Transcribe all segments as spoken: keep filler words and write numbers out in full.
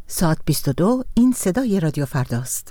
ساعت بیست و دو، این صدای رادیو فرداست.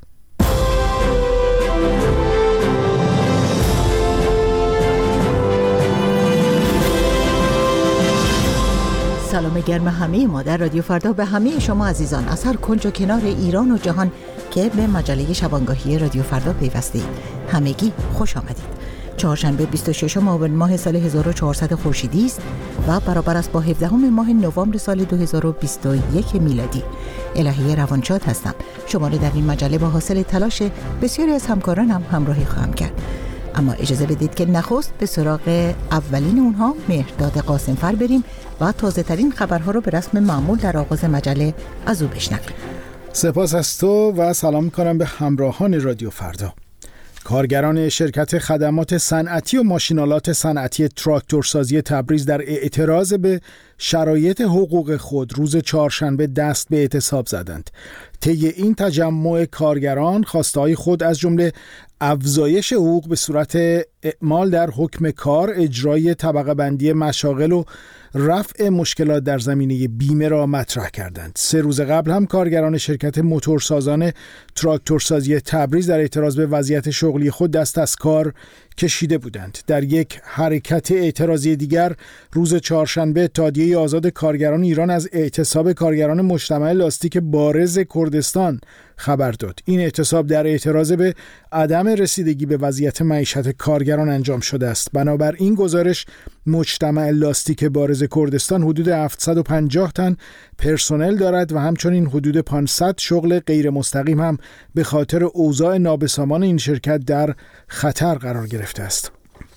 سلام گرم همه ما در رادیو فردا به همه شما عزیزان از هر کنج و کنار ایران و جهان که به مجله شبانگاهی رادیو فردا پیوستید. همگی خوش آمدید. چهارشنبه بیست و ششم آبان ماه سال هزار و چهارصد خورشیدی است و برابر است با هفدهم ماه نوامبر سال دو هزار و بیست و یک میلادی. الهی روانشاد هستم. شما را در این مجله با حاصل تلاش بسیاری از همکارانم همراهی خواهم کرد. اما اجازه بدید که نخست به سراغ اولین اونها مهرداد قاسمفر بریم و تازه ترین خبرها رو به رسم معمول در آغاز مجله از او بشنویم. سپاس از تو و سلام می‌کنم به همراهان رادیو فردا. کارگران شرکت خدمات صنعتی و ماشین‌آلات صنعتی تراکتورسازی تبریز در اعتراض به شرایط حقوق خود روز چهارشنبه دست به اعتصاب زدند. طی این تجمع کارگران خواسته‌های خود از جمله افزایش حقوق به صورت اعمال در حکم کار، اجرای طبقه بندی مشاغل و رفع مشکلات در زمینه بیمه را مطرح کردند. سه روز قبل هم کارگران شرکت موتورسازان تراکتورسازی تبریز در اعتراض به وضعیت شغلی خود دست از کار کشیده بودند. در یک حرکت اعتراضی دیگر روز چهارشنبه اتحادیه آزاد کارگران ایران از اعتصاب کارگران مجتمع لاستیک بارز کردستان خبر داد. این اعتصاب در اعتراض به عدم رسیدگی به وضعیت معیشت کارگران انجام شده است. بنابر این گزارش مجتمع لاستیک بارز کردستان حدود هفتصد و پنجاه تن پرسنل دارد و همچنین حدود پانصد شغل غیر مستقیم هم به خاطر اوضاع نابسامان این شرکت در خطر قرار گرفته است.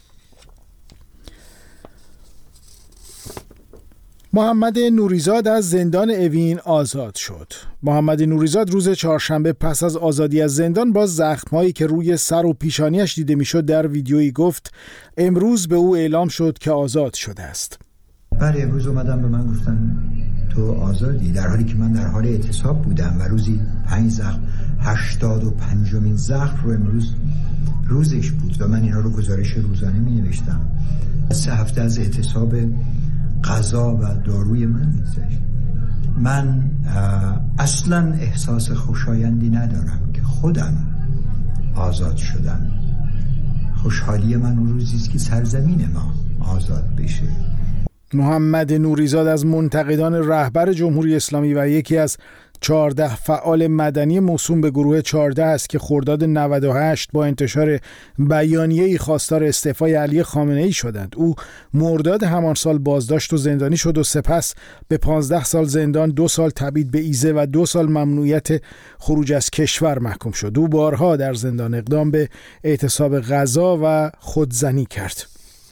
محمد نوریزاد از زندان اوین آزاد شد. محمد نوریزاد روز چهارشنبه پس از آزادی از زندان با زخم‌هایی که روی سر و پیشانیش دیده میشد در ویدیویی گفت امروز به او اعلام شد که آزاد شده است. بله، امروز اومدن به من گفتن تو آزادی، در حالی که من در حال اعتصاب بودم و روزی پنج زخم، هشتاد و پنجمین زخم رو امروز روزش بود و من اینا رو گزارش روزانه می نوشتم. سه هفته از اعتصاب غذا و داروی من میگذشت. من اصلا احساس خوشایندی ندارم که خودم آزاد شدم. خوشحالی من اون روزی است که سرزمین ما آزاد بشه. محمد نوریزاد از منتقدان رهبر جمهوری اسلامی و یکی از چهارده فعال مدنی موسوم به گروه چهارده است که خرداد نود و هشت با انتشار بیانیه‌ای خواستار استعفای علی خامنه‌ای شدند. او مرداد همان سال بازداشت و زندانی شد و سپس به پانزده سال زندان، دو سال تبعید به ایزه و دو سال ممنوعیت خروج از کشور محکوم شد. او بارها در زندان اقدام به اعتصاب غذا و خودزنی کرد.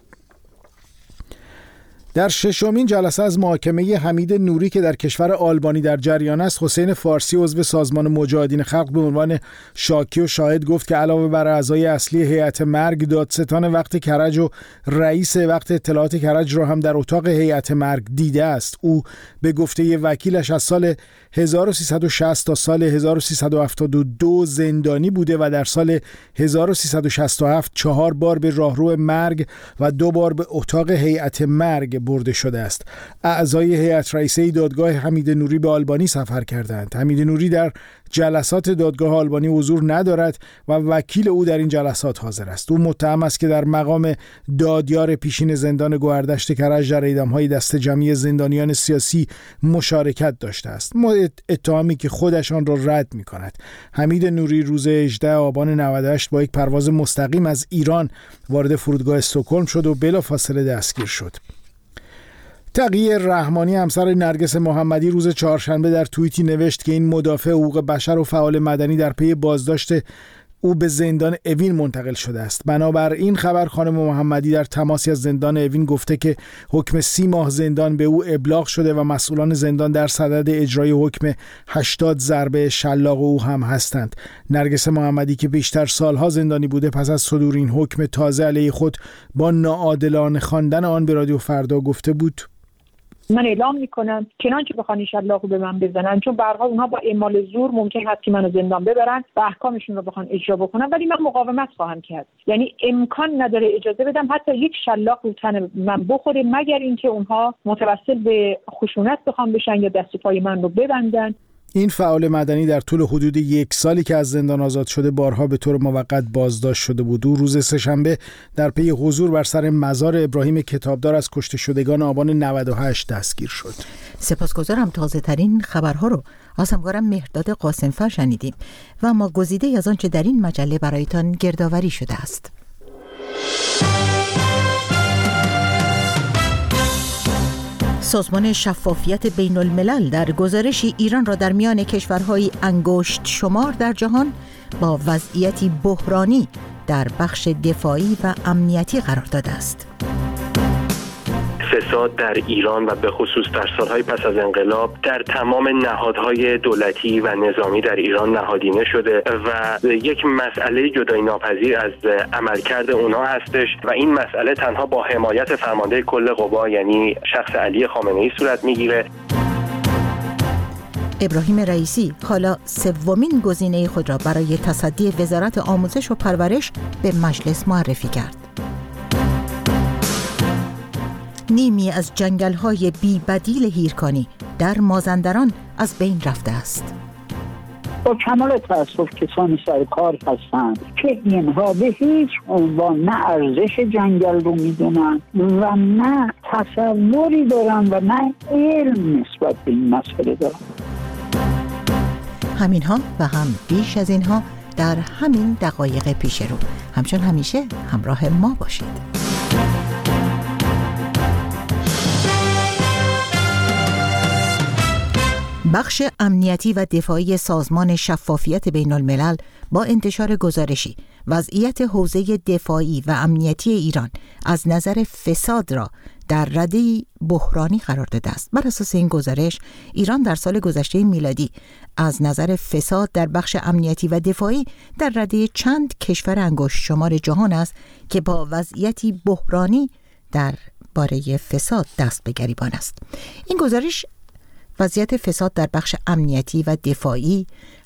در ششمین جلسه از محاکمه حمید نوری که در کشور آلبانی در جریان است، حسین فارسی عضو سازمان مجاهدین خلق به عنوان شاکی و شاهد گفت که علاوه بر اعضای اصلی هیئت مرگ، دادستان وقت کرج و رئیس وقت اطلاعات کرج را هم در اتاق هیئت مرگ دیده است. او به گفته وکیلش از سال هزار و سیصد و شصت تا سال هزار و سیصد و هفتاد و دو زندانی بوده و در سال هزار و سیصد و شصت و هفت چهار بار به راهرو مرگ و دو بار به اتاق هیئت مرگ برده شده است. اعضای هیئت رئیسه دادگاه حمید نوری به آلبانی سفر کردند. حمید نوری در جلسات دادگاه آلبانی حضور ندارد و وکیل او در این جلسات حاضر است. او متهم است که در مقام دادیار پیشین زندان گوهردشت کرج در اعدام‌های دست جمعی زندانیان سیاسی مشارکت داشته است، اتهامی که خودش آن را رد می‌کند. حمید نوری روز هجدهم آبان نود و هشت با یک پرواز مستقیم از ایران وارد فرودگاه استکهلم شد و بلافاصله دستگیر شد. تقی رحمانی همسر نرگس محمدی روز چهارشنبه در توییتی نوشت که این مدافع حقوق بشر و فعال مدنی در پی بازداشت او به زندان اوین منتقل شده است. بنابر این خبر خانم محمدی در تماسی از زندان اوین گفته که حکم سی ماه زندان به او ابلاغ شده و مسئولان زندان در صدد اجرای حکم هشتاد ضربه شلاق او هم هستند. نرگس محمدی که بیشتر سالها زندانی بوده پس از صدور این حکم تازه علیه خود با ناعادلانه خواندن آن به رادیو فردا گفته بود: من اعلام میکنم چنانچه بخوان شلاقو به من بزنن، چون به هر حال اونها با اعمال زور ممکن هست که منو زندان ببرن و احکامشون رو بخوان اجرا بکنن، ولی من مقاومت خواهم کرد. یعنی امکان نداره اجازه بدم حتی یک شلاق رو تن من بخوره، مگر اینکه اونها متوسل به خشونت بخوام بشن یا دست پای من رو ببندن. این فعال مدنی در طول حدود یک سالی که از زندان آزاد شده بارها به طور موقت بازداشت شده بود. او روز سه‌شنبه در پی حضور بر سر مزار ابراهیم کتابدار از کشته شدگان آبان نود و هشت دستگیر شد. سپاسگزارم. تازه ترین خبرها رو از همکارم مهرداد قاسمفر شنیدیم و ما گزیده از آنچه در این مجله برایتان گردآوری شده است. سازمان شفافیت بین الملل در گزارشی ایران را در میان کشورهای انگشت شمار در جهان با وضعیتی بحرانی در بخش دفاعی و امنیتی قرار داده است. فساد در ایران و به خصوص در سالهای پس از انقلاب در تمام نهادهای دولتی و نظامی در ایران نهادینه شده و یک مسئله جدایی ناپذیر از عملکرد اونا هستش و این مسئله تنها با حمایت فرمانده کل قوا یعنی شخص علی خامنه‌ای صورت میگیره. ابراهیم رئیسی حالا سومین گزینه خود را برای تصدی وزارت آموزش و پرورش به مجلس معرفی کرد. نیمی از جنگل‌های بی بدیل هیرکانی در مازندران از بین رفته است. با کمال تأسف کسانی سر کار هستند که اینها به هیچ عنوان نه ارزش جنگل رو میدونن و نه تصوری دارن و نه علم نسبت به این مسئله دارن. همینها و هم بیش از اینها در همین دقایق پیش رو. همچون همیشه همراه ما باشید. بخش امنیتی و دفاعی سازمان شفافیت بین الملل با انتشار گزارشی وضعیت حوزه دفاعی و امنیتی ایران از نظر فساد را در رده بحرانی قرار داده است. بر اساس این گزارش ایران در سال گذشته میلادی از نظر فساد در بخش امنیتی و دفاعی در رده چند کشور انگشت شمار جهان است که با وضعیتی بحرانی در باره فساد دست به گریبان است. این گزارش وضعیت فساد در بخش امنیتی و دفاعی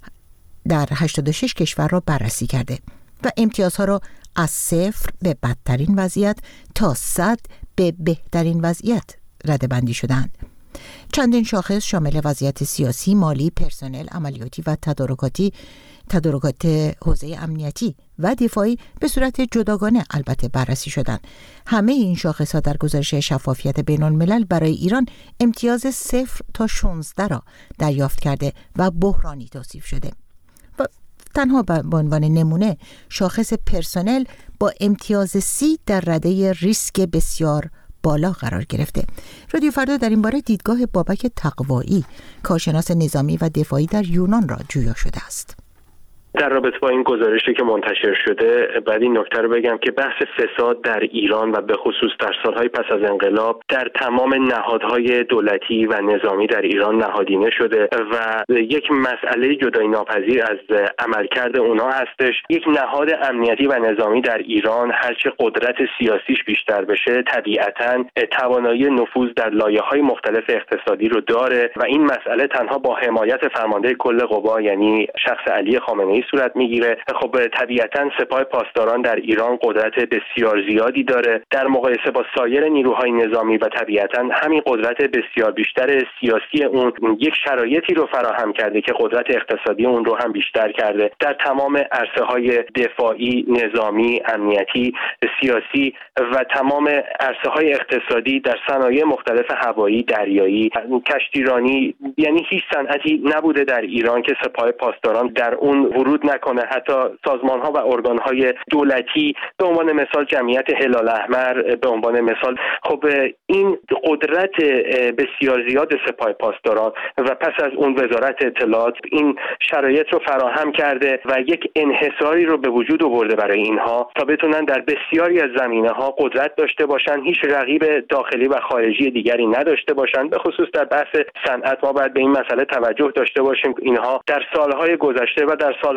در هشتاد و شش کشور را بررسی کرده و امتیازها را از صفر به بدترین وضعیت تا صد به بهترین وضعیت رده بندی شدند. چندین شاخص شامل وضعیت سیاسی، مالی، پرسنل، عملیاتی و تدارکاتی تدارکات حوزه امنیتی و دفاعی به صورت جداگانه البته بررسی شدند. همه این شاخص‌ها در گزارش شفافیت بین الملل برای ایران امتیاز صفر تا شانزده را دریافت کرده و بحرانی توصیف شده. و تنها به عنوان نمونه شاخص پرسنل با امتیاز سی در رده ریسک بسیار بالا قرار گرفته. رادیو فردا در این باره دیدگاه بابک تقوایی، کارشناس نظامی و دفاعی در یونان را جویا شده است. در رابطه با این گزارشی که منتشر شده بعد این نکته رو بگم که بحث فساد در ایران و به خصوص در سالهای پس از انقلاب در تمام نهادهای دولتی و نظامی در ایران نهادینه شده و یک مسئله جدایی ناپذیر از عملکرد اونا هستش. یک نهاد امنیتی و نظامی در ایران هرچه قدرت سیاسیش بیشتر بشه طبیعتاً توانایی نفوذ در لایه‌های مختلف اقتصادی رو داره و این مسئله تنها با حمایت فرمانده کل قوا یعنی شخص علی خامنه‌ای صورت میگیره. خب طبیعتاً سپاه پاسداران در ایران قدرت بسیار زیادی داره در مقایسه با سایر نیروهای نظامی و طبیعتاً همین قدرت بسیار بیشتر سیاسی اون یک شرایطی رو فراهم کرده که قدرت اقتصادی اون رو هم بیشتر کرده. در تمام عرصه‌های دفاعی، نظامی، امنیتی، سیاسی و تمام عرصه‌های اقتصادی در صنایع مختلف هوایی، دریایی، کشتیرانی، یعنی هیچ صنعتی نبوده در ایران که سپاه پاسداران در اون ورود نکنه. حتی سازمان‌ها و ارگان‌های دولتی به عنوان مثال جمعیت هلال احمر به عنوان مثال، خب این قدرت بسیار زیاد سپاه پاسداران و پس از اون وزارت اطلاعات این شرایط رو فراهم کرده و یک انحصاری رو به وجود آورده برای اینها تا بتونن در بسیاری از زمینه‌ها قدرت داشته باشن، هیچ رقیب داخلی و خارجی دیگری نداشته باشن. به خصوص در بحث صنعت ما باید به این مسئله توجه داشته باشیم. اینها در سالهای گذشته و در سالهای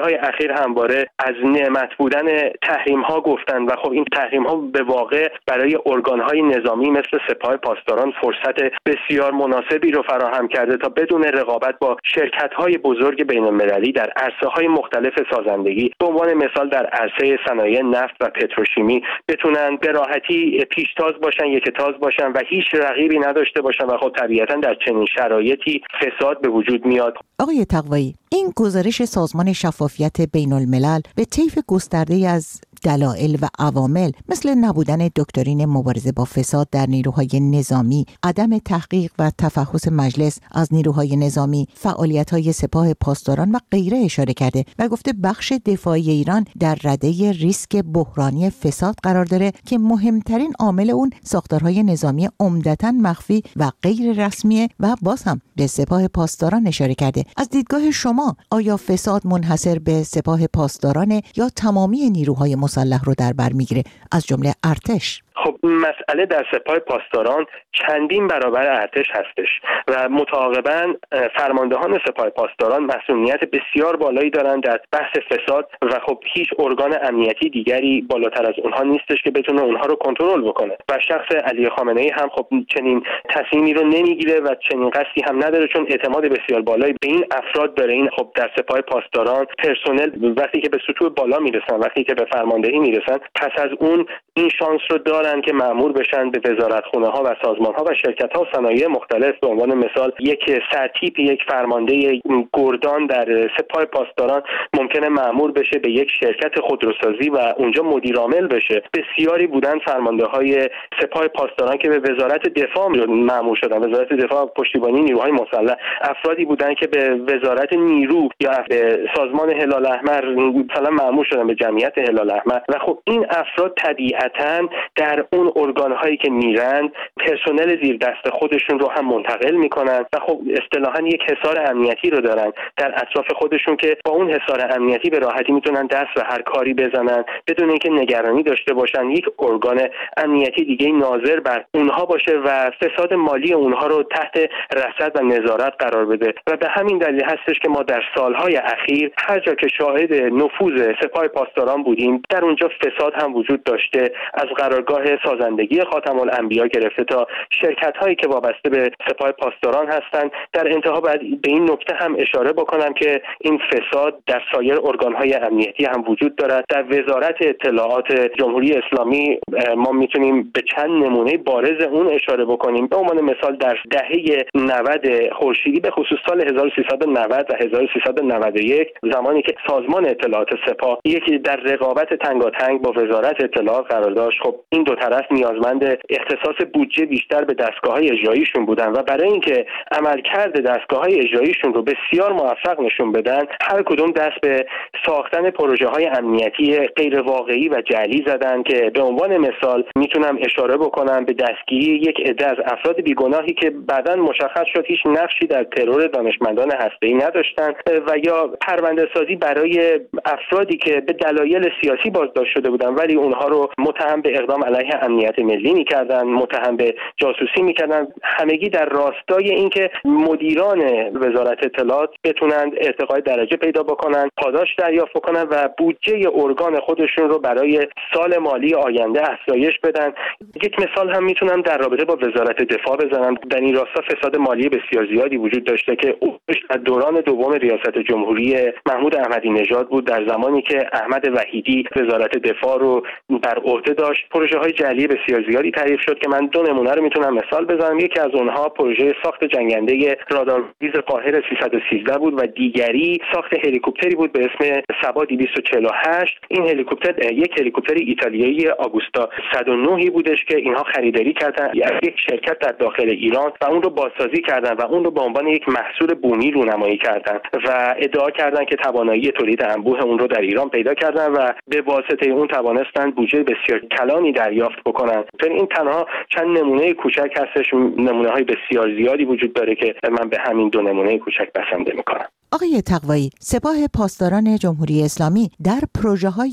سالهای اخیر همواره از نعمت بودن تحریم ها گفتن و خب این تحریم ها به واقع برای ارگانهای نظامی مثل سپاه پاسداران فرصت بسیار مناسبی رو فراهم کرده تا بدون رقابت با شرکت های بزرگ بین المللی در عرصه های مختلف سازندگی، به عنوان مثال در عرصه صنایع نفت و پتروشیمی، بتونن به راحتی پیشتاز باشن، یکتاز باشن و هیچ رقیبی نداشته باشن و خب طبیعتاً در چنین شرایطی فساد به وجود میاد. آقای تقوایی، این گزارش سازمان شفافیت بین الملل به طیف گسترده‌ای از دلایل و عوامل مثل نبودن دکترین مبارزه با فساد در نیروهای نظامی، عدم تحقیق و تفحص مجلس از نیروهای نظامی، فعالیت‌های سپاه پاسداران و غیره اشاره کرده و گفته بخش دفاعی ایران در رده ریسک بحرانی فساد قرار داره که مهمترین عامل اون ساختارهای نظامی عمدتاً مخفی و غیر رسمیه و باز هم به سپاه پاسداران اشاره کرده. از دیدگاه شما آیا فساد منحصر به سپاه پاسداران یا تمامی نیروهای مسلح رو در بر میگیره، از جمله ارتش؟ خب مسئله در سپاه پاسداران چندین برابر ارتش هستش و متعاقباً فرماندهان سپاه پاسداران مسئولیت بسیار بالایی دارند در بحث فساد و خب هیچ ارگان امنیتی دیگری بالاتر از اونها نیستش که بتونه اونها رو کنترل بکنه و شخص علی خامنه‌ای هم خب چنین تصمیمی رو نمیگیره و چنین قصدی هم نداره، چون اعتماد بسیار بالایی به این افراد داره. این خب در سپاه پاسداران پرسنل وقتی که به سطوح بالا میرسن، وقتی که به فرماندهی میرسن، پس از اون این شانس رو دارن که مأمور بشن به وزارتخونه ها و سازمان ها و شرکت ها و صنایع مختلف. به عنوان مثال یک سرتیپ، یک فرمانده گردان در سپاه پاسداران ممکنه مأمور بشه به یک شرکت خودروسازی و اونجا مدیر عامل بشه. بسیاری بودن فرمانده های سپاه پاسداران که به وزارت دفاع مأمور شدن، وزارت دفاع پشتیبانی نیروهای مسلح. افرادی بودن که به وزارت نیرو یا به سازمان هلال احمر مثلا مأمور شدن، به جمعیت هلال احمر. و خب این افراد طبیعتاً در اون ارگان‌هایی که میرن پرسنل زیر دست خودشون رو هم منتقل میکنن و خب اصطلاحاً یک حصار امنیتی رو دارن در اطراف خودشون که با اون حصار امنیتی به راحتی میتونن دست به هر کاری بزنن بدون اینکه نگرانی داشته باشن یک ارگان امنیتی دیگه ناظر بر اونها باشه و فساد مالی اونها رو تحت رصد و نظارت قرار بده. و به همین دلیل هستش که ما در سالهای اخیر هر جا که شاهد نفوذ سپاه پاسداران بودیم، در اونجا فساد هم وجود داشته، از قرارگاه سازندگی خاتم الانبیا گرفته تا شرکت هایی که وابسته به سپاه پاسداران هستند. در انتها باید به این نکته هم اشاره بکنم که این فساد در سایر ارگان های امنیتی هم وجود دارد. در وزارت اطلاعات جمهوری اسلامی ما میتونیم به چند نمونه بارز اون اشاره بکنیم. به عنوان مثال در دهه نود خورشیدی، به خصوص سال هزار و سیصد و نود و هزار و سیصد و نود و یک، زمانی که سازمان اطلاعات سپاه یکی در رقابت تنگاتنگ با وزارت اطلاعات قرار داشت، خب این دو طرف نیازمند اختصاص بودجه بیشتر به دستگاه‌های اجراییشون بودن و برای اینکه عملکرد دستگاه‌های اجراییشون رو بسیار موفق نشون بدن، هر کدوم دست به ساختن پروژه‌های امنیتی غیر واقعی و جعلی زدن که به عنوان مثال میتونم اشاره بکنم به دستگیری یک عده از افراد بیگناهی که بعداً مشخص شد هیچ نقشی در ترور دانشمندان هسته‌ای نداشتن و یا پرونده سازی برای افرادی که به دلایل سیاسی بازداشت شده بودن ولی اونها رو متهم به اقدام علیه امنیت ملی می‌کردن، متهم به جاسوسی می‌کردن، همگی در راستای اینکه مدیران وزارت اطلاعات بتونن ارتقای درجه پیدا بکنن، پاداش دریافت بکنن و بودجه ارگان خودشون رو برای سال مالی آینده افزایش بدن. یک مثال هم میتونم در رابطه با وزارت دفاع بزنم. در این راستا فساد مالی بسیار زیادی وجود داشته که در دوران دوم ریاست جمهوری محمود احمدی نژاد بود، در زمانی که احمد وحیدی وزارت دفاع رو بر عهده داشت. پروژه‌های جعلی بسیار زیادی تعریف شد که من دو نمونه رو میتونم مثال بزنم. یکی از اونها پروژه ساخت جنگنده رادارگیز قاهره سیصد و سیزده بود و دیگری ساخت هلیکوپتری بود به اسم سبا دویست و چهل و هشت. این هلیکوپتر یک هلیکوپتر ایتالیایی آگوستا صد و نه بودش که اینها خریداری کردن از یک شرکت در داخل ایران و اون رو بازسازی کردن و اون رو به عنوان یک محصول بومی رونمایی کردن و ادعا کردن که توانایی تولید انبوه اون رو در ایران پیدا کردن و به واسطه اون توانستن بودجه بسیار کلانی دریافت بکنن. این تنها چند نمونه کوچک هستش، نمونه‌های بسیار زیادی وجود داره که من به همین دو نمونه کوچک بسنده می‌کنم. آقای تقوایی، سپاه پاسداران جمهوری اسلامی در پروژه‌های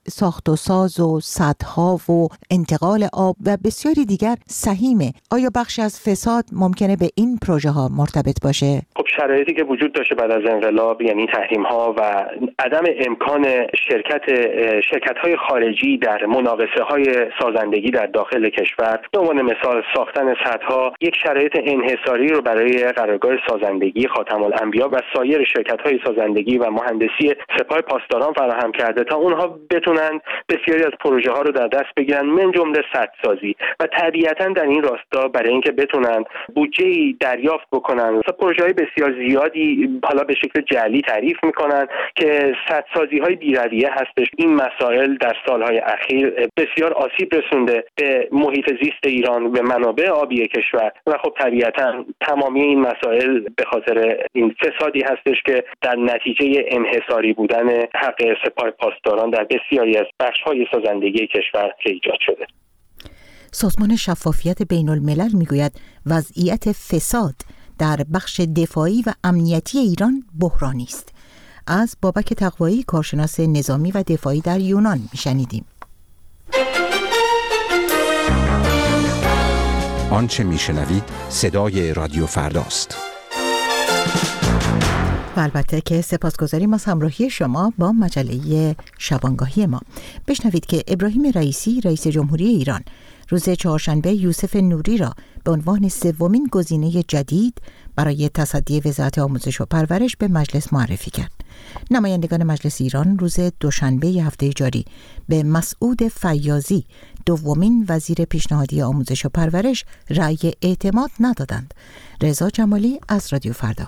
ساخت و ساز و سدها و انتقال آب و بسیاری دیگر سهیمه. آیا بخشی از فساد ممکنه به این پروژه ها مرتبط باشه؟ خب شرایطی که وجود داشته بعد از انقلاب، یعنی تحریم ها و عدم امکان شرکت شرکت های خارجی در مناقصه های سازندگی در داخل کشور، به عنوان مثال ساختن سدها، یک شرایط انحصاری رو برای قرارگاه سازندگی خاتم الانبیا و سایر شرکت های سازندگی و مهندسی سپاه پاسداران فراهم کرده تا اونها بتونن بسیاری از پروژه ها رو در دست بگیرن، من جمله سدسازی. و طبیعتاً در این راستا برای اینکه بتونن بودجه‌ای دریافت بکنن، مثلا پروژه های بسیار زیادی حالا به شکل جعلی تعریف میکنن که سدسازی های بی‌رویه هستش. این مسائل در سالهای اخیر بسیار آسیب رسونده به محیط زیست ایران، به منابع آبی کشور و خب طبیعتاً تمامی این مسائل به خاطر این فسادی هستش که در نتیجه انحصاری بودن حق سپاه پاسداران در بسیاری از بخش‌های سازندگی کشور ایجاد شده. سازمان شفافیت بین الملل میگوید وضعیت فساد در بخش دفاعی و امنیتی ایران بحرانی است. از بابک تقوایی، کارشناس نظامی و دفاعی در یونان میشنیدیم. آنچه میشنوید صدای رادیو فرداست. و البته که سپاسگزاریم از همراهی شما با مجله شبانگاهی ما. بشنوید که ابراهیم رئیسی رئیس جمهوری ایران روز چهارشنبه یوسف نوری را به عنوان سومین گزینه جدید برای تصدی وزارت آموزش و پرورش به مجلس معرفی کرد. نمایندگان مجلس ایران روز دوشنبه هفته جاری به مسعود فیاضی دومین وزیر پیشنهادی آموزش و پرورش رأی اعتماد ندادند. رضا جمالی از رادیو فردا.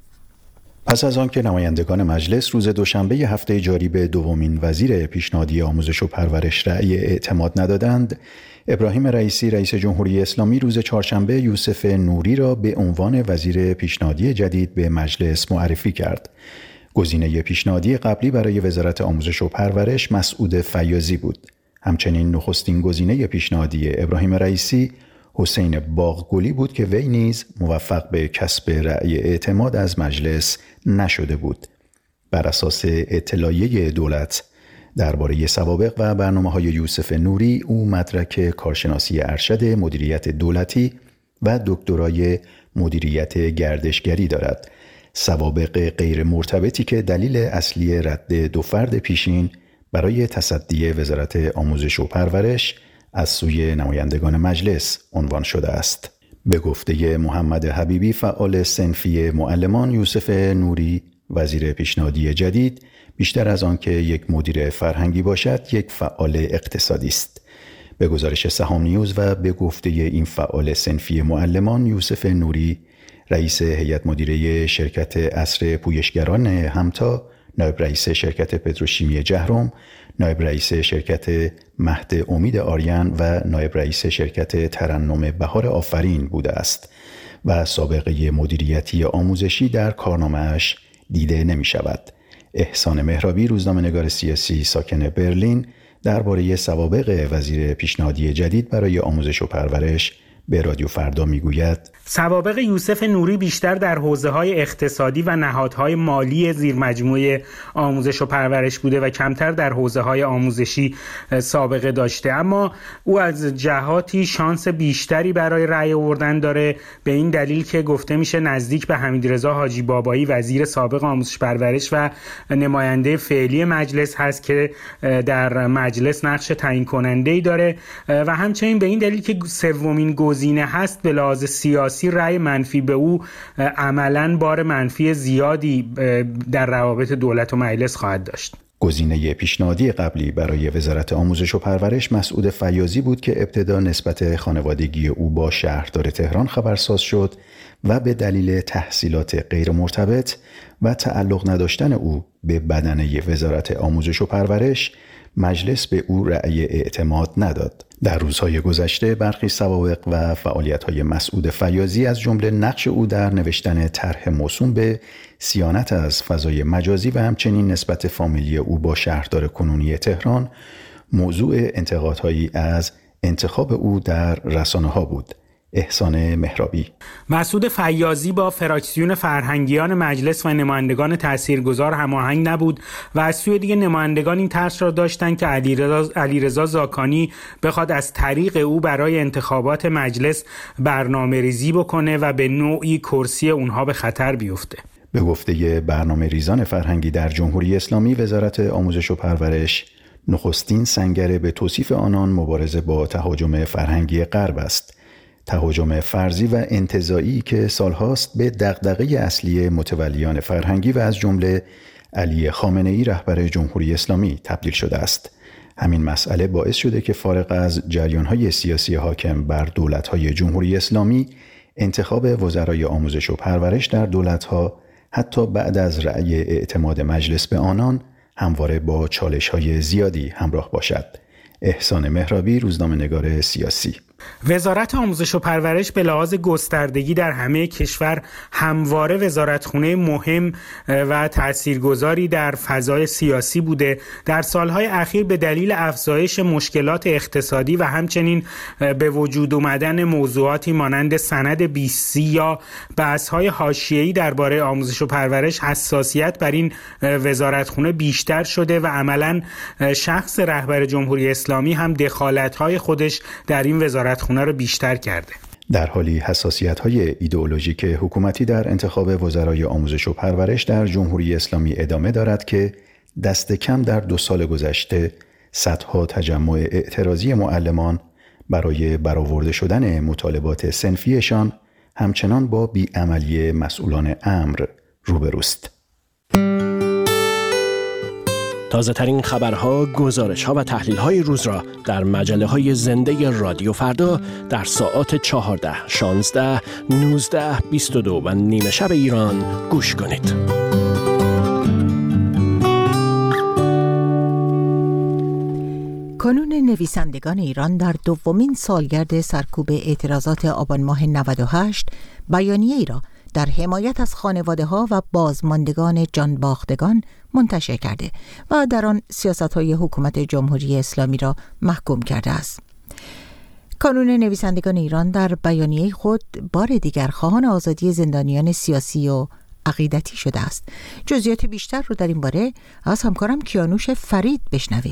پس از آن که نمایندگان مجلس روز دوشنبه هفته جاری به دومین وزیر پیشنهادی آموزش و پرورش رأی اعتماد ندادند، ابراهیم رئیسی رئیس جمهوری اسلامی روز چهارشنبه یوسف نوری را به عنوان وزیر پیشنهادی جدید به مجلس معرفی کرد. گزینه پیشنهادی قبلی برای وزارت آموزش و پرورش مسعود فیاضی بود. همچنین نخستین گزینه پیشنهادی ابراهیم رئیسی حسین باغگلی بود که وی نیز موفق به کسب رأی اعتماد از مجلس نشده بود. بر اساس اطلاعیه دولت درباره سوابق و برنامه‌های یوسف نوری، او مدرک کارشناسی ارشد مدیریت دولتی و دکترای مدیریت گردشگری دارد. سوابق غیر مرتبطی که دلیل اصلی رد دو فرد پیشین برای تصدی وزارت آموزش و پرورش از سوی نمایندگان مجلس عنوان شده است. به گفته محمد حبیبی فعال صنفی معلمان، یوسف نوری وزیر پیشنهادی جدید بیشتر از آن که یک مدیر فرهنگی باشد، یک فعال اقتصادی است. به گزارش سهام نیوز و به گفته این فعال صنفی معلمان، یوسف نوری رئیس هیئت مدیره شرکت عصر پویشگران همتا، نایب رئیس شرکت پتروشیمی جهرم، نایب رئیس شرکت مهد امید آریان و نایب رئیس شرکت ترنم بهار آفرین بوده است و سابقه مدیریتی آموزشی در کارنامه‌اش دیده نمی شود. احسان مهرابی، روزنامه‌نگار سیاسی ساکن برلین، درباره سوابق وزیر پیشنهادی جدید برای آموزش و پرورش به رادیو فردا میگوید: سوابق یوسف نوری بیشتر در حوزه‌های اقتصادی و نهادهای مالی زیرمجموعه آموزش و پرورش بوده و کمتر در حوزه‌های آموزشی سابقه داشته، اما او از جهاتی شانس بیشتری برای رأی آوردن داره، به این دلیل که گفته میشه نزدیک به حمیدرضا حاجی بابایی وزیر سابق آموزش پرورش و نماینده فعلی مجلس هست که در مجلس نقش تعیین کننده‌ای داره و همچنین به این دلیل که سومین گزینه هست به لحاظ سیاسی رأی منفی به او عملاً بار منفی زیادی در روابط دولت و مجلس خواهد داشت. گزینه پیشنهادی قبلی برای وزارت آموزش و پرورش مسعود فیاضی بود که ابتدا نسبت خانوادگی او با شهردار تهران خبرساز شد و به دلیل تحصیلات غیر مرتبط و تعلق نداشتن او به بدنه وزارت آموزش و پرورش مجلس به او رأی اعتماد نداد. در روزهای گذشته برخی سوابق و فعالیت‌های مسعود فیاضی از جمله نقش او در نوشتن طرح موسوم به صیانت از فضای مجازی و همچنین نسبت فامیلی او با شهردار کنونی تهران موضوع انتقادهایی از انتخاب او در رسانه‌ها بود. احسان مهرابی. مسعود فیاضی با فراکسیون فرهنگیان مجلس و نمایندگان تاثیرگذار هماهنگ نبود و از سوی دیگه نمایندگان این ترس را داشتند که علیرضا علیرضا زاکانی بخواد از طریق او برای انتخابات مجلس برنامه‌ریزی بکنه و به نوعی کرسی اونها به خطر بیفته. به گفته برنامه ریزان فرهنگی در جمهوری اسلامی، وزارت آموزش و پرورش نخستین سنگر به توصیف آنان مبارزه با تهاجم فرهنگی غرب است. تهاجم فرضی و انتزاعی که سالهاست به دغدغه اصلی متولیان فرهنگی و از جمله علی خامنه‌ای رهبر جمهوری اسلامی تبدیل شده است. همین مسئله باعث شده که فارغ از جریان‌های سیاسی حاکم بر دولت‌های جمهوری اسلامی، انتخاب وزرای آموزش و پرورش در دولت‌ها حتی بعد از رأی اعتماد مجلس به آنان همواره با چالش‌های زیادی همراه باشد. احسان مهرابی، روزنامه‌نگار سیاسی. وزارت آموزش و پرورش به لحاظ گستردگی در همه کشور همواره وزارتخانه مهم و تاثیرگذاری در فضای سیاسی بوده. در سالهای اخیر به دلیل افزایش مشکلات اقتصادی و همچنین به وجود آمدن موضوعاتی مانند سند بیست سی یا بحث‌های حاشیه‌ای درباره آموزش و پرورش، حساسیت بر این وزارتخانه بیشتر شده و عملاً شخص رهبر جمهوری اسلامی هم دخالت‌های خودش در این وزارت خونه رو بیشتر کرده. در حالی حساسیت‌های ایدئولوژیک حکومتی در انتخاب وزرای آموزش و پرورش در جمهوری اسلامی ادامه دارد که دست کم در دو سال گذشته صدها تجمع اعتراضی معلمان برای برآورده شدن مطالبات صنفیشان همچنان با بی‌عملی مسئولان امر روبروست. تازه ترین خبرها، گزارش‌ها و تحلیل‌های روز را در مجله‌های زنده رادیو فردا در ساعات چهارده، شانزده، نوزده، بیست و دو و نیمه شب ایران گوش کنید. کانون نویسندگان ایران در دومین سالگرد سرکوب اعتراضات آبان ماه نود و هشت بیانیه‌ای را در حمایت از خانواده‌ها و بازماندگان جانباختگان منتشر کرده و در آن سیاست‌های حکومت جمهوری اسلامی را محکوم کرده است. کانون نویسندگان ایران در بیانیه خود بار دیگر خواهان آزادی زندانیان سیاسی و عقیدتی شده است. جزئیات بیشتر رو در این باره از همکارم کیانوش فرید بشنویم.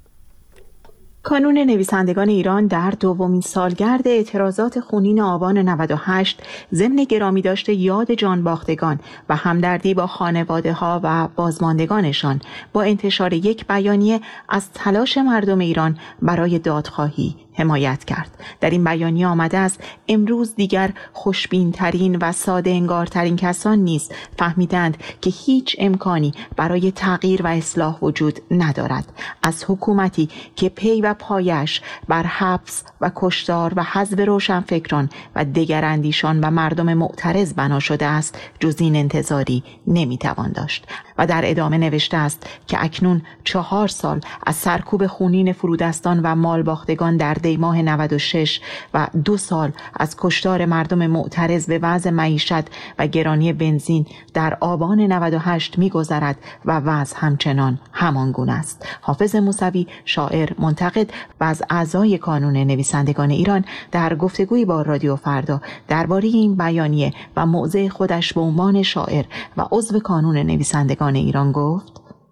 کانون نویسندگان ایران در دومین سالگرد اعتراضات خونین آبان نود و هشت ضمن گرامی داشته یاد جانباختگان و همدردی با خانواده‌ها و بازماندگانشان با انتشار یک بیانیه از تلاش مردم ایران برای دادخواهی حمایت کرد. در این بیانیه آمده است امروز دیگر خوشبین ترین و ساده انگارترین کسان نیز فهمیدند که هیچ امکانی برای تغییر و اصلاح وجود ندارد. از حکومتی که پی و پایش بر حبس و کشتار و حذف روشنفکران و دگراندیشان و مردم معترض بنا شده است جز این انتظاری نمیتوان داشت. و در ادامه نوشته است که اکنون چهار سال از سرکوب خونین فرودستان و مالباختگان در دی ماه نود و شش و دو سال از کشتار مردم معترض به وضع معیشت و گرانی بنزین در آبان نود و هشت می‌گذرد و وضع همچنان همانگونه است. حافظ موسوی، شاعر، منتقد و از اعضای کانون نویسندگان ایران در گفتگویی با رادیو فردا درباره این بیانیه و موضع خودش به عنوان شاعر و عضو کانون نویسندگان ایران گفت: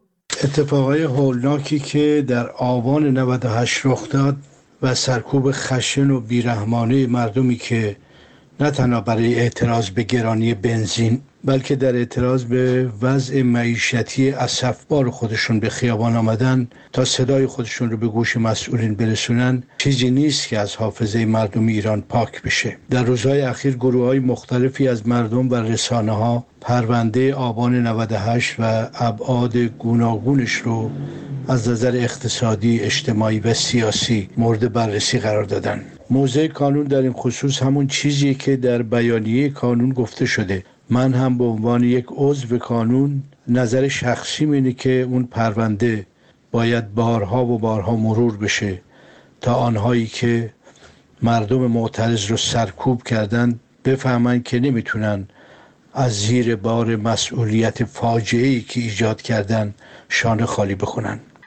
اتفاقای هولناکی که در آبان نود و هشت رخ داد و سرکوب خشن و بیرحمانه مردمی که نه تنها برای اعتراض به گرانی بنزین بلکه در اعتراض به وضع معیشتی اسفبار خودشون به خیابان آمدن تا صدای خودشون رو به گوش مسئولین برسونن، چیزی نیست که از حافظه مردم ایران پاک بشه. در روزهای اخیر گروه‌های مختلفی از مردم و رسانه‌ها پرونده آبان نود و هشت و ابعاد گوناگونش رو از نظر اقتصادی، اجتماعی و سیاسی مورد بررسی قرار دادن. موضع کانون در این خصوص همون چیزی که در بیانیه کانون گفته شده. من هم به عنوان یک عضو کانون نظر شخصی اینه که اون پرونده باید بارها و بارها مرور بشه تا آنهایی که مردم معترض رو سرکوب کردن بفهمن که نمیتونن از زیر بار مسئولیت فاجعه‌ای که ایجاد کردن شانه خالی بکنن.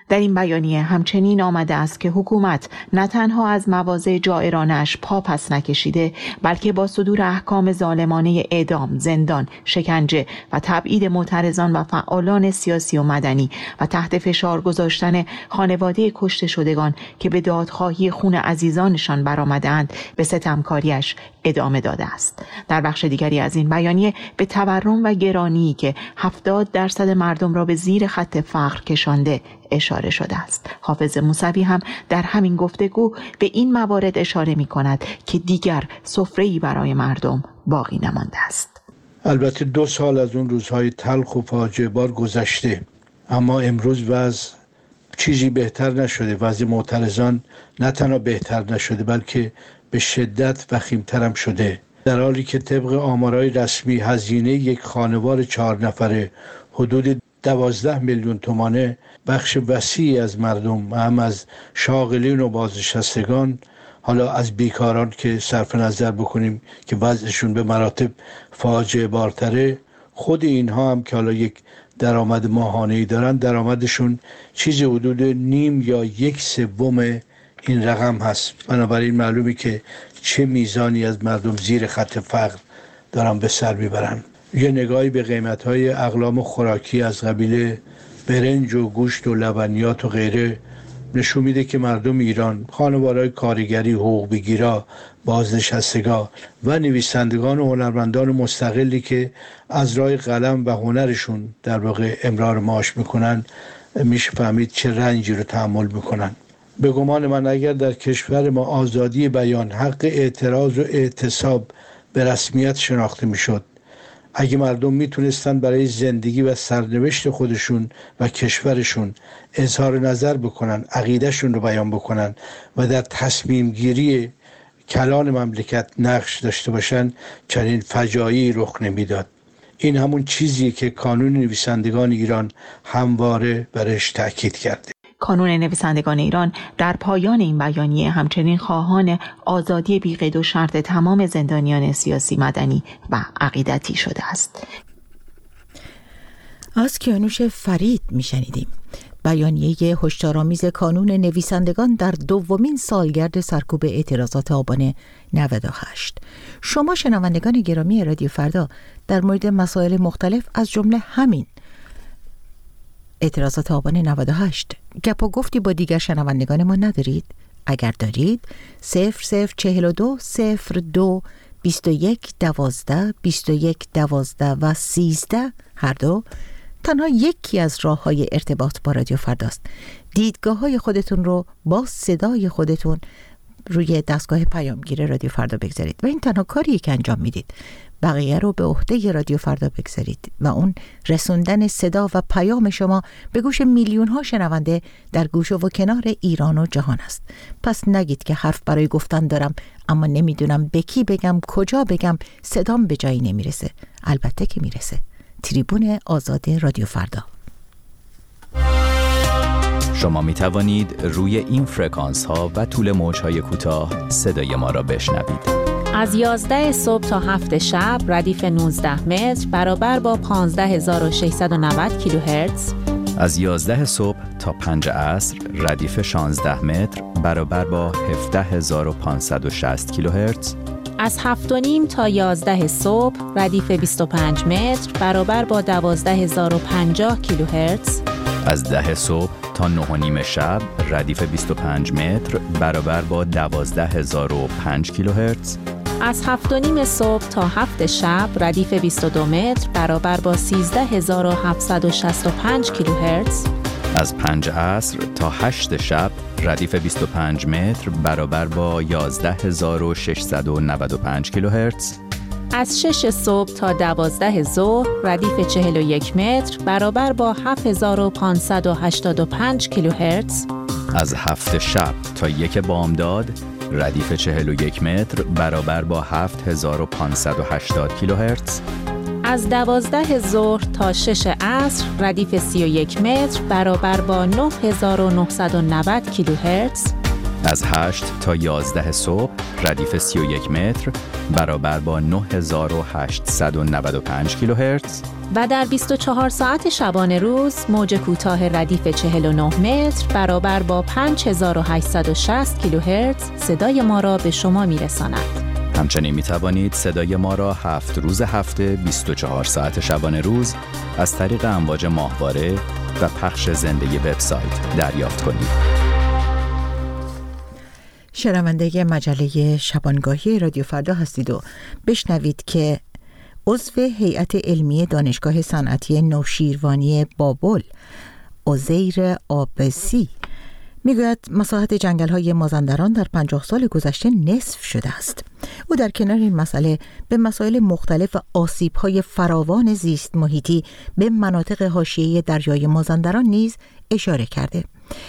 در این بیانیه همچنین آمده است که حکومت نه تنها از مواضع جائرانش پا پس نکشیده، بلکه با صدور احکام ظالمانه اعدام، زندان، شکنجه و تبعید معترضان و فعالان سیاسی و مدنی و تحت فشار گذاشتن خانواده کشته شدگان که به دادخواهی خون عزیزانشان برآمدند به ستمکاریش ادامه داده است. در بخش دیگری از این بیانیه به تورم و گرانی که هفتاد درصد مردم را به زیر خط فقر کشانده اشاره شده است. حافظ موسوی هم در همین گفتگو به این موارد اشاره می کند که دیگر سفره‌ای برای مردم باقی نمانده است. البته دو سال از اون روزهای تلخ و فاجعه بار گذشته، اما امروز وضع چیزی بهتر نشده. وضع معترضان نه تنها بهتر نشده بلکه به شدت وخیم‌تر هم شده، در حالی که طبق آمارهای رسمی هزینه یک خانوار چهار نفره حدود دوازده میلیون تومانه، بخش وسیعی از مردم، هم از شاغلین و بازنشستگان، حالا از بیکاران که صرف نظر بکنیم که وضعشون به مراتب فاجعه بارتره، خود اینها هم که حالا یک درآمد ماهانه‌ای دارن، درآمدشون چیزی حدود نیم یا یک سوم این رقم هست. بنابراین معلومه که چه میزانی از مردم زیر خط فقر دارن به سر میبرن. یه نگاهی به قیمت‌های اقلام خوراکی از قبیل برنج و گوشت و لبنیات و غیره نشون میده که مردم ایران، خانوارهای کارگری، حقوق بگیرا، بازنشستگان و نویسندگان و هنرمندان مستقلی که از راه قلم و هنرشون در واقع امرار معاش میکنن، میشه فهمید چه رنجی رو تحمل میکنن. به گمان من اگر در کشور ما آزادی بیان، حق اعتراض و اعتصاب به رسمیت شناخته میشد، اگه مردم میتونستن برای زندگی و سرنوشت خودشون و کشورشون اظهار نظر بکنن، عقیدهشون رو بیان بکنن و در تصمیم گیری کلان مملکت نقش داشته باشن، چنین فجایعی رخ نمیداد. این همون چیزیه که کانون نویسندگان ایران همواره برش تاکید کرده. کانون نویسندگان ایران در پایان این بیانیه همچنین خواهان آزادی بی قید و شرط تمام زندانیان سیاسی، مدنی و عقیدتی شده است. از کیانوش فرید میشنیدیم. بیانیه هشدارآمیز کانون نویسندگان در دومین سالگرد سرکوب اعتراضات آبان نود و هشت. شما شنوندگان گرامی رادیو فردا در مورد مسائل مختلف از جمله همین اعتراضات آبان نود و هشت گپ و گفتی با دیگر شنوندگان ما ندارید؟ اگر دارید صفر صفر چهل و دو صفر دو بیست و یک دوازده بیست و یک دوازده و سیزده هر دو تنها یکی از راه های ارتباط با رادیو فرداست. دیدگاه های خودتون رو با صدای خودتون روی دستگاه پیامگیر رادیو فردا بگذارید و این تنها کاریه که انجام میدید. بقیه رو به عهده رادیو فردا بگذارید و اون رسوندن صدا و پیام شما به گوش میلیون ها شنونده در گوش و کنار ایران و جهان است. پس نگید که حرف برای گفتن دارم اما نمیدونم به کی بگم، کجا بگم، صدام به جایی نمیرسه. البته که میرسه. تریبون آزاد رادیو فردا. شما می توانید روی این فرکانس ها و طول موج های کوتاه صدای ما را بشنوید. از یازده صبح تا هفت شب ردیف نوزده متر برابر با پانزده هزار و ششصد و نود کیلوهرتز. از یازده صبح تا پنج عصر ردیف شانزده متر برابر با هفده هزار و پانصد و شصت کیلوهرتز. از هفت و نیم تا یازده صبح ردیف بیست و پنج متر برابر با دوازده هزار و پنجاه کیلوهرتز. از ده صبح تا نه و نیم شب ردیف بیست و پنج متر برابر با دوازده هزار و پنج کیلوهرتز. از هفت و نیم صبح تا هفت شب ردیف بیست و دو متر برابر با سیزده هزار و هفتصد و شصت و پنج کیلوهرتز. از پنج عصر تا هشت شب ردیف بیست و پنج متر برابر با یازده هزار و ششصد و نود و پنج کیلوهرتز. از شش صبح تا دوازده ظهر ردیف چهل و یک متر برابر با هفت هزار و پانصد و هشتاد و پنج کیلوهرتز. از هفت شب تا یک بامداد ردیف چهل و یک متر برابر با هفت هزار و پانصد و هشتاد کیلوهرتز. از دوازده ظهر تا شش عصر ردیف سی و یک متر برابر با نه هزار و نهصد و نود کیلوهرتز. از هشت تا یازده صبح ردیف سی و یک متر برابر با نه هزار و هشتصد و نود و پنج کیلوهرتز و در بیست و چهار ساعت شبانه روز موج کوتاه ردیف چهل و نه متر برابر با پنج هزار و هشتصد و شصت کیلوهرتز صدای ما را به شما میرساند. همچنین می توانید صدای ما را هفت روز هفته بیست و چهار ساعت شبانه روز از طریق امواج ماهواره و پخش زنده وبسایت دریافت کنید. شنونده مجله شبانگاهی رادیو فردا هستید و بشنوید که عضو هیئت علمی دانشگاه صنعتی نوشیروانی بابل عزیر آبسی میگوید مساحت جنگل‌های مازندران در پنجاه سال گذشته نصف شده است. او در کنار این مسئله به مسائل مختلف و آسیب‌های فراوان زیست محیطی به مناطق حاشیه‌ای دریای مازندران نیز اشاره کرده.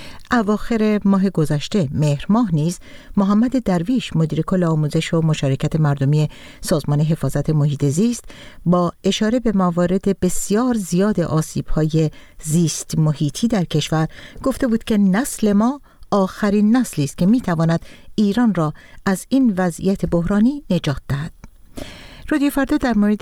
اواخر ماه گذشته مهر ماه نیز محمد درویش مدیر کل آموزش و مشارکت مردمی سازمان حفاظت محیط زیست با اشاره به موارد بسیار زیاد آسیب‌های زیست محیطی در کشور گفته بود که نسل ما آخرین نسلی است که می‌تواند ایران را از این وضعیت بحرانی نجات دهد. رادیو فردا در مورد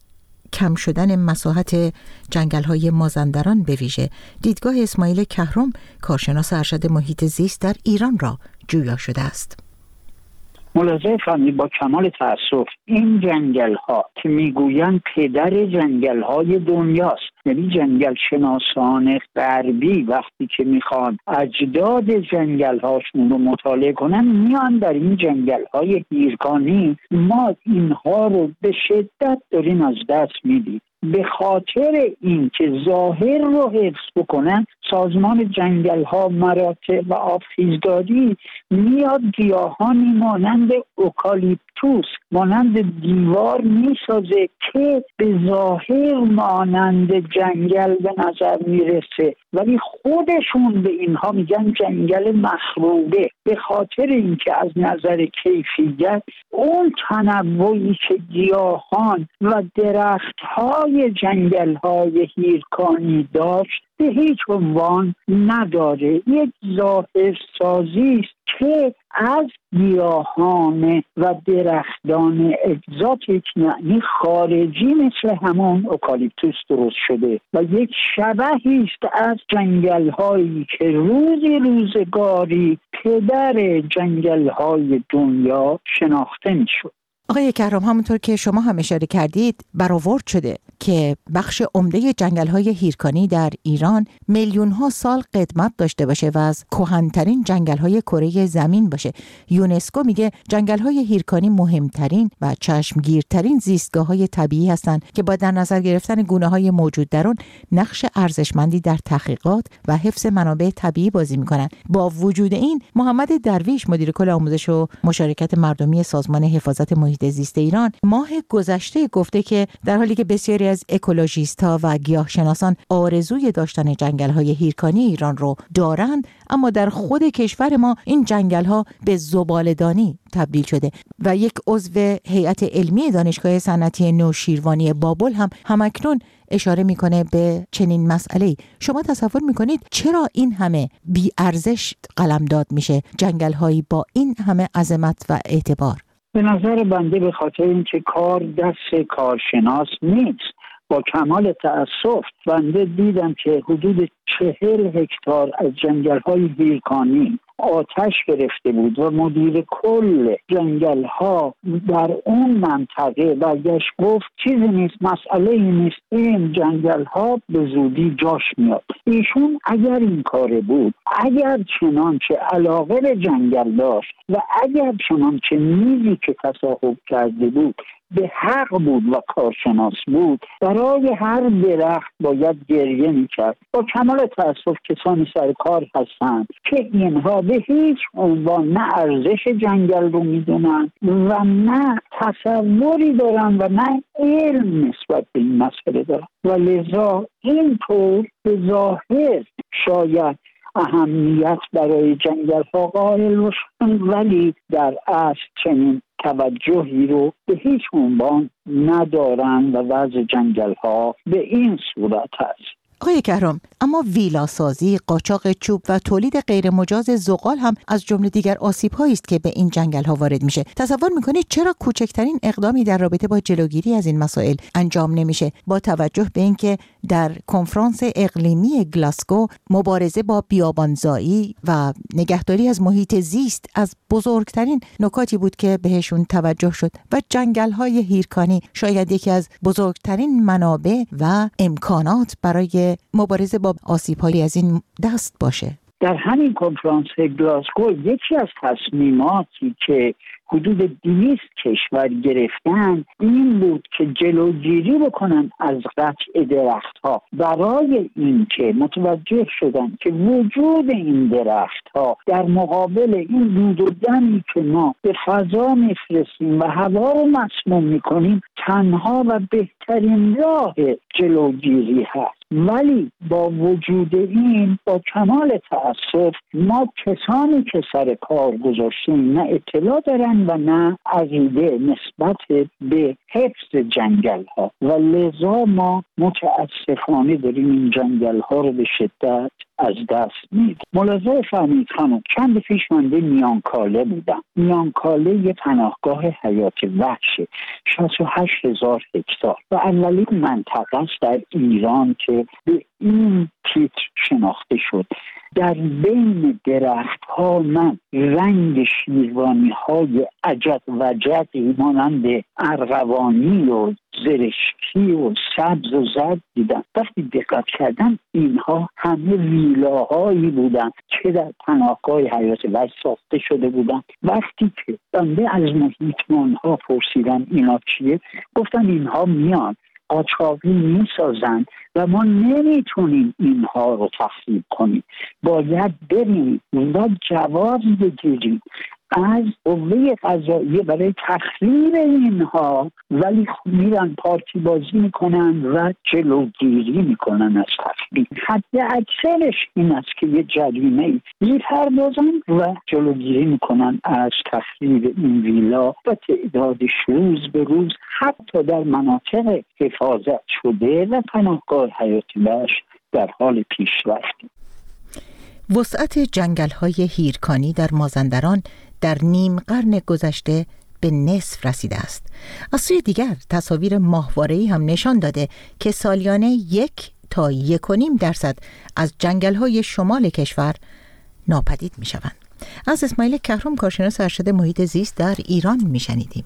کم شدن مساحت جنگل‌های مازندران به ویژه دیدگاه اسماعیل کهرم کارشناس ارشد محیط زیست در ایران را جویا شده است. ملاحظه فرمایید با کمال تأسف این جنگل‌ها که میگویند پدر جنگل‌های دنیاست، یعنی جنگل شناسان غربی وقتی که میخوان اجداد جنگل‌هاشون رو مطالعه کنن میان در این جنگل‌های هیرکانی ما اینها رو به شدت داریم از دست میدیم. به خاطر این که ظاهر رو حفظ بکنن سازمان جنگل‌ها مراتع و آبخیزداری میاد گیاهانی مانند اوکالیپتوس مانند دیوار میسازه که به ظاهر مانند جنگل به نظر میرسه ولی خودشون به اینها میگن جنگل مخروبه، به خاطر اینکه از نظر کیفیت اون تنوعی که گیاهان و درخت‌های جنگل‌های هیرکانی داشت به هیچ عنوان نداره. یک ظاهر سازی است که از گیاهان و درختان اگزاتیک یعنی خارجی مثل همون اوکالیپتوس درست شده و یک شبهی است از جنگل‌هایی که روزی روزگاری پدر جنگل‌های دنیا شناخته می‌شد. آقای کهرم، همونطور که شما هم اشاره کردید برآورد شده که بخش عمده جنگل‌های هیرکانی در ایران میلیون‌ها سال قدمت داشته باشه و از کهن‌ترین جنگل‌های کره زمین باشه. یونسکو میگه جنگل‌های هیرکانی مهمترین و چشمگیرترین زیستگاه‌های طبیعی هستند که با در نظر گرفتن گونه‌های موجود در آن نقش ارزشمندی در تحقیقات و حفظ منابع طبیعی بازی می‌کنند. با وجود این محمد درویش مدیر کل آموزش و مشارکت مردمی سازمان حفاظت محیط زیست ایران ماه گذشته گفته که در حالی که بسیاری از اکولوژیست‌ها و گیاهشناسان آرزوی داشتن جنگل‌های هیرکانی ایران رو دارند، اما در خود کشور ما این جنگل‌ها به زباله‌دانی تبدیل شده و یک عضو هیئت علمی دانشگاه صنعتی نوشیروانی بابل هم همکنون اشاره میکنه به چنین مسئله‌ای. شما تصور میکنید چرا این همه بی ارزش قلمداد میشه جنگل‌هایی با این همه عظمت و اعتبار؟ به نظر بنده به خاطر اینکه کار دست کارشناس نیست. با کمال تأسف بنده دیدم که حدود چهل هکتار از جنگل‌های هیرکانی آتش گرفته بود و مدیر کل جنگل‌ها در اون منطقه برگشت گفت چیزی نیست، مسئله نیست، این جنگل‌ها به زودی جاش میاد. ایشون اگر این کاره بود، اگر چنانچه علاقه به جنگل داشت و اگر چنانچه نیزی که تصاحب کرده بود به حق بود و کارشناس بود، برای هر درخت باید گریه میکرد. با کمال تأسف کسانی سر کار هستند که اینها به هیچ عنوان نه ارزش جنگل رو میدونن و نه تصوری دارن و نه علم نسبت به این مسئله دارن و لذا اینطور به ظاهر شاید اهمیت برای جنگل ها قائل باشن ولی در اصل چنین توجهی رو به هیچ عنوان ندارن و وضع جنگل ها به این صورت هست. آقای کهرام، اما ویلاسازی، قاچاق چوب و تولید غیر مجاز زغال هم از جمله دیگر آسیب‌هایی است که به این جنگل‌ها وارد میشه. تصور می‌کنید چرا کوچکترین اقدامی در رابطه با جلوگیری از این مسائل انجام نمیشه، با توجه به اینکه در کنفرانس اقلیمی گلاسگو مبارزه با بیابانزایی و نگهداری از محیط زیست از بزرگترین نکاتی بود که بهشون توجه شد و جنگل‌های هیرکانی شاید یکی از بزرگترین منابع و امکانات برای مبارزه با آسیب‌های از این دست باشه. در همین کنفرانس گلاسگو یکی از تصمیماتی که حدود دویست کشور گرفتن این بود که جلوگیری بکنن از قطع درختها، برای اینکه متوجه شدن که وجود این درختها در مقابل این دود و دمی که ما به فضا میفرستیم و هوا رو مسموم میکنیم تنها و بهترین راه جلوگیری هست. ولی با وجود این، با کمال تأسف، ما کسانی که سر کار گذاشتیم نه اطلاع دارن و نه عقیده نسبت به حفظ جنگل ها و لذا ما متاسفانه داریم این جنگل ها رو به شدت از دست میدیم. ملاحظه فرمایید خانم، چند پیش من میانکاله بودم. میانکاله یه پناهگاه حیات وحشه، شصت و هشت هزار هکتار و اولین منطقه است در ایران که به این تیتر شناخته شد. در بین درخت ها من رنگ شیروانی های عجب وجبی مانند ارغوانی و زرشکی و سبز و زرد دیدم. وقتی دقت کردم اینها همه ویلاهایی بودن که در پناهگاه حیات وحش ساخته شده بودن. وقتی که بنده از محیطمان ها پرسیدم اینا چیه، گفتن اینها میان قاچاقی میسازن و ما نمیتونیم اینها رو تخریب کنیم، باید بریم و جواز بگیریم از قوه قضاییه برای تخریب اینها، ولی میرن پارتی بازی میکنن و جلوگیری میکنن از تخریب. حد اکثرش این است که یه جریمه میپردازن و جلوگیری میکنن از تخریب این ویلا و تعدادش روز به روز حتی در مناطق حفاظت شده و پناهگاه حیات وحش در حال پیشرفت. وسعت جنگل‌های هیرکانی در مازندران در نیم قرن گذشته به نصف رسیده است. از سوی دیگر تصاویر ماهواره‌ای هم نشان داده که سالیانه یک تا یک و نیم درصد از جنگل‌های شمال کشور ناپدید می‌شوند. از اسماعیل کهرم، کارشناس ارشد محیط زیست در ایران می‌شنیدیم.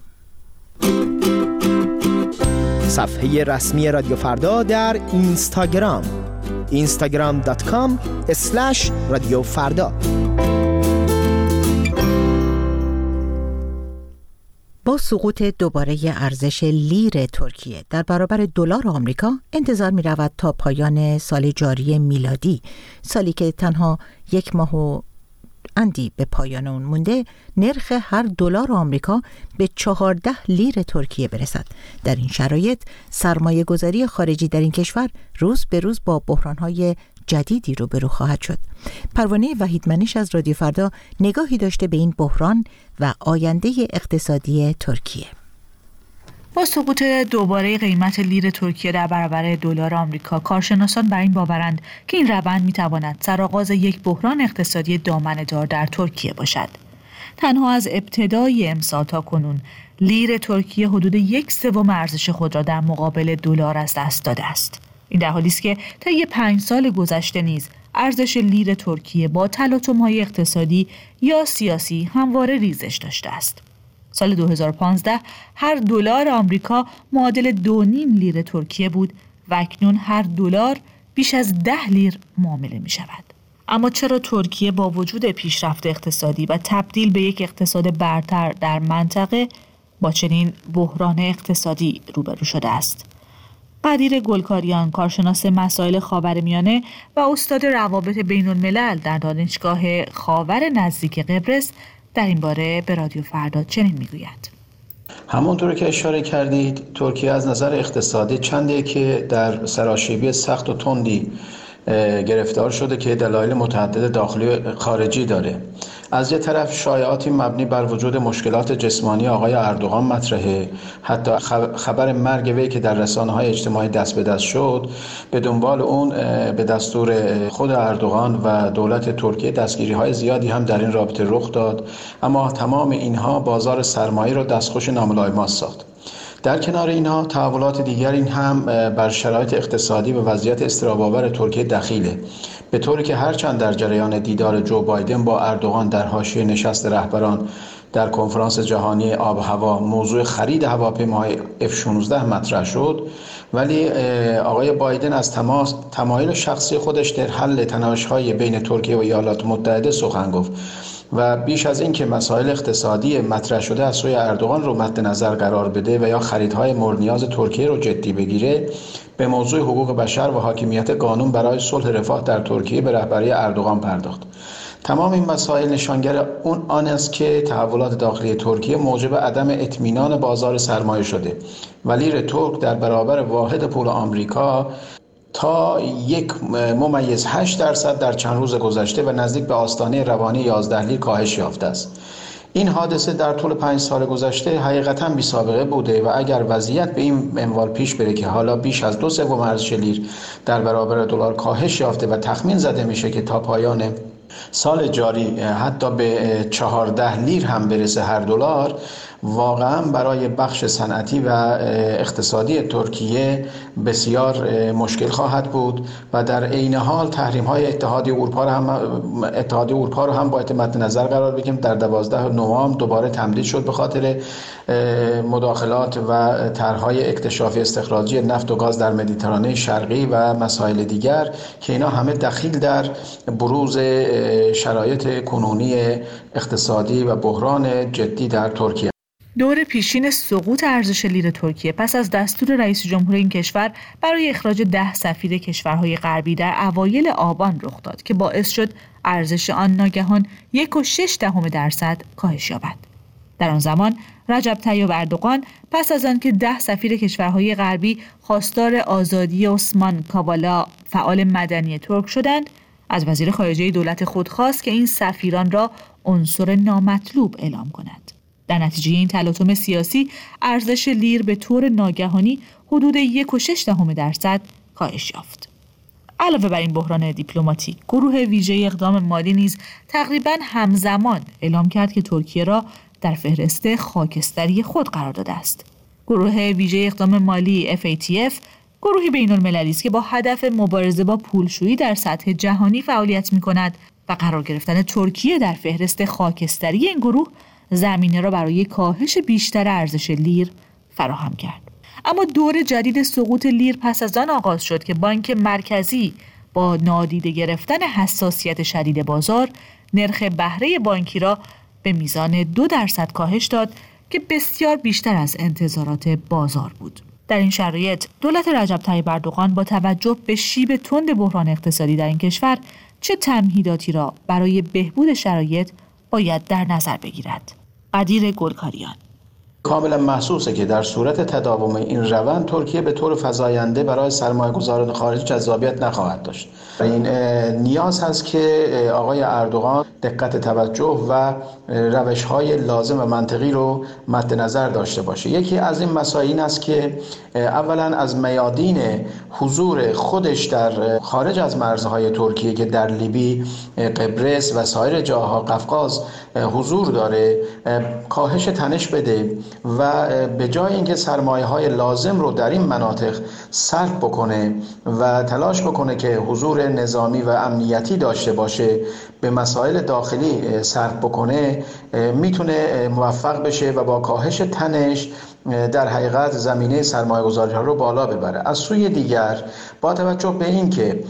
صفحه رسمی رادیو فردا در اینستاگرام اینستاگرام دات کام اسلش رادیو فردا. با سقوط دوباره ارزش لیر ترکیه در برابر دلار آمریکا انتظار می رود تا پایان سال جاری میلادی، سالی که تنها یک ماه و اندی به پایان اون مونده، نرخ هر دلار آمریکا به چهارده لیر ترکیه برسد. در این شرایط سرمایه گذاری خارجی در این کشور روز به روز با بحران‌های جدیدی روبرو خواهد شد. پروانه وحیدمنش از رادیو فردا نگاهی داشته به این بحران و آینده اقتصادی ترکیه. با سقوط دوباره قیمت لیر ترکیه در برابر دلار آمریکا، کارشناسان بر این باورند که این روند میتواند سرآغاز یک بحران اقتصادی دامنه‌دار در ترکیه باشد. تنها از ابتدای امسال تا کنون لیر ترکیه حدود یک سوم ارزش خود را در مقابل دلار از دست داده است. این در حالی است که طی پنج سال گذشته نیز ارزش لیر ترکیه با تلاطم‌های اقتصادی یا سیاسی همواره ریزش داشته است. سال دو هزار و پانزده هر دلار آمریکا معادل دو نیم لیر ترکیه بود و اکنون هر دلار بیش از ده لیر معامله می شود. اما چرا ترکیه با وجود پیشرفت اقتصادی و تبدیل به یک اقتصاد برتر در منطقه با چنین بحران اقتصادی روبرو شده است؟ قدیر گلکاریان، کارشناس مسائل خاورمیانه و استاد روابط بین الملل در دانشگاه خاور نزدیک قبرس، در این باره به رادیو فردا چنین میگوید: همونطور که اشاره کردید، ترکیه از نظر اقتصادی چندی که در سراشیبی سخت و تندی گرفتار شده که دلایل متعدد داخلی و خارجی داره. از یه طرف شایعاتی مبنی بر وجود مشکلات جسمانی آقای اردوغان مطرحه، حتی خبر مرگ وی که در رسانه‌های اجتماعی دست به دست شد، به دنبال اون به دستور خود اردوغان و دولت ترکیه دستگیری‌های زیادی هم در این رابطه رخ داد، اما تمام اینها بازار سرمایه را دستخوش ناملایمات ساخت. در کنار اینها تحولات دیگری هم بر شرایط اقتصادی و وضعیت اضطراب‌آور ترکیه دخیله، به طوری که هرچند در جریان دیدار جو بایدن با اردوغان در حاشیه نشست رهبران در کنفرانس جهانی آب و هوا موضوع خرید هواپیماهای اف شانزده مطرح شد، ولی آقای بایدن از تماس تمایل شخصی خودش در حل تناش‌های بین ترکیه و ایالات متحده سخن گفت و بیش از این که مسائل اقتصادی مطرح شده از سوی اردوغان رو مد نظر قرار بده و یا خریدهای مورد نیاز ترکیه رو جدی بگیره، به موضوع حقوق بشر و حاکمیت قانون برای صلح رفاه در ترکیه به رهبری اردوغان پرداخت. تمام این مسائل نشانگر اون آن است که تحولات داخلی ترکیه موجب عدم اطمینان بازار سرمایه شده و لیر ترک در برابر واحد پول آمریکا تا یک ممیز هشت درصد در چند روز گذشته و نزدیک به آستانه روانی یازده لیر کاهش یافته است. این حادثه در طول پنج سال گذشته حقیقتاً بی سابقه بوده و اگر وضعیت به این منوال پیش بره که حالا بیش از دو سوم ارزش لیر در برابر دلار کاهش یافته و تخمین زده میشه که تا پایان سال جاری حتی به چهارده لیر هم برسه هر دلار، واقعا برای بخش صنعتی و اقتصادی ترکیه بسیار مشکل خواهد بود و در عین حال تحریم‌های اتحادیه اروپا رو هم اتحادیه اروپا رو هم باید مد نظر قرار بگیریم. در دوازده نوامبر دوباره تمدید شد به خاطر مداخلات و طرح‌های اکتشافی استخراجی نفت و گاز در مدیترانه شرقی و مسائل دیگر که اینا همه دخیل در بروز شرایط کنونی اقتصادی و بحران جدی در ترکیه. دور پیشین سقوط ارزش لیر ترکیه پس از دستور رئیس جمهور این کشور برای اخراج ده سفیر کشورهای غربی در اوایل آبان رخ داد که باعث شد ارزش آن ناگهان یک و شش دهم درصد کاهش یابد. در آن زمان رجب طیب اردوغان پس از آنکه ده سفیر کشورهای غربی خواستار آزادی عثمان کاوالا فعال مدنی ترک شدند، از وزیر خارجه دولت خود خواست که این سفیران را عنصر نامطلوب اعلام کند. در نتیجه این تلاطم سیاسی ارزش لیر به طور ناگهانی حدود یک و شش دهم درصد کاهش یافت. علاوه بر این بحران دیپلماتیک، گروه ویژه اقدام مالی نیز تقریباً همزمان اعلام کرد که ترکیه را در فهرست خاکستری خود قرار داده است. گروه ویژه اقدام مالی اف ای تی اف گروهی بین‌المللی است که با هدف مبارزه با پولشویی در سطح جهانی فعالیت می‌کند و قرار گرفتن ترکیه در فهرست خاکستری این گروه زمینه را برای کاهش بیشتر ارزش لیر فراهم کرد. اما دور جدید سقوط لیر پس از آن آغاز شد که بانک مرکزی با نادیده گرفتن حساسیت شدید بازار نرخ بهره بانکی را به میزان دو درصد کاهش داد که بسیار بیشتر از انتظارات بازار بود. در این شرایط دولت رجب طیب اردوغان با توجه به شیب تند بحران اقتصادی در این کشور چه تمهیداتی را برای بهبود شرایط باید در نظر بگیرد؟ قدیر گلکاریان: کاملا محسوسه که در صورت تداوم این روند ترکیه به طور فزاینده برای سرمایه‌گذاران خارجی جذابیت نخواهد داشت. این نیاز هست که آقای اردوغان دقت توجه و روش‌های لازم و منطقی رو مد نظر داشته باشه. یکی از این مسائل این است که اولا از میادین حضور خودش در خارج از مرزهای ترکیه که در لیبی، قبرس و سایر جاها قفقاز حضور داره کاهش تنش بده و به جای اینکه سرمایه‌های لازم رو در این مناطق صرف بکنه و تلاش بکنه که حضور نظامی و امنیتی داشته باشه به مسائل داخلی صرف بکنه، میتونه موفق بشه و با کاهش تنش در حقیقت زمینه سرمایه‌گذاری‌ها رو بالا ببره. از سوی دیگر با توجه به این که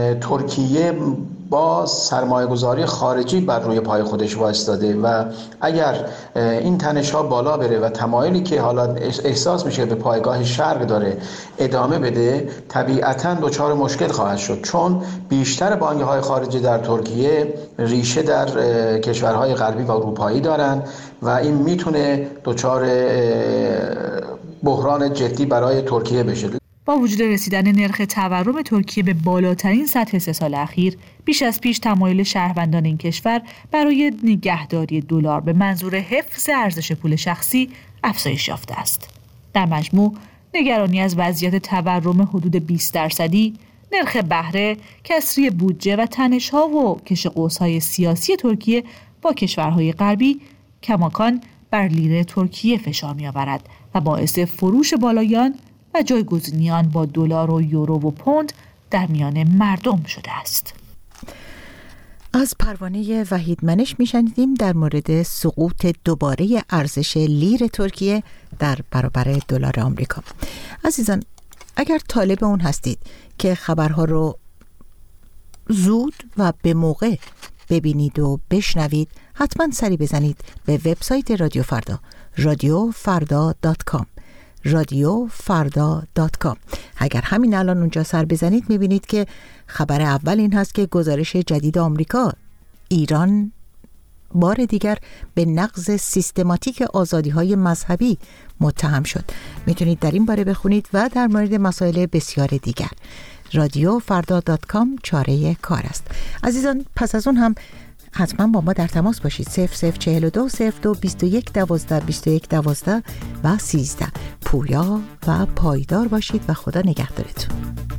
ترکیه با سرمایه‌گذاری خارجی بر روی پای خودش وایستاده و اگر این تنش‌ها بالا بره و تمایلی که حالا احساس میشه به پایگاه شرق داره ادامه بده، طبیعتاً دچار مشکل خواهد شد، چون بیشتر بانک‌های خارجی در ترکیه ریشه در کشورهای غربی و اروپایی دارن و این میتونه دچار بحران جدی برای ترکیه بشه. با وجود رسیدن نرخ تورم ترکیه به بالاترین سطح سه سال اخیر، بیش از پیش تمایل شهروندان این کشور برای نگهداری دلار به منظور حفظ ارزش پول شخصی افزایش یافته است. در مجموع، نگرانی از وضعیت تورم حدود بیست درصدی، نرخ بهره، کسری بودجه و تنش‌ها و کش قوس‌های سیاسی ترکیه با کشورهای غربی کماکان بر لیره ترکیه فشار می‌آورد و باعث فروش بالایان و جایگزینی آن با دلار و یورو و پوند در میان مردم شده است. از پروانه وحید منش میشنیدیم در مورد سقوط دوباره ارزش لیر ترکیه در برابر دلار آمریکا. عزیزان، اگر طالب اون هستید که خبرها رو زود و به موقع ببینید و بشنوید، حتما سری بزنید به وبسایت رادیو فردا، رادیو فردا دات کام، رادیو فردا دات کام. اگر همین الان اونجا سر بزنید میبینید که خبر اول این هست که گزارش جدید آمریکا، ایران بار دیگر به نقض سیستماتیک آزادی‌های مذهبی متهم شد. میتونید در این باره بخونید و در مورد مسائل بسیار دیگر. رادیو فردا دات کام چاره کار است. عزیزان، پس از اون هم حتما با ما در تماس باشید. صفر صفر چهل و دو صفر دو بیست و یک دوازده بیست و یک دوازده و سیزده. پویا و پایدار باشید و خدا نگهدارتون.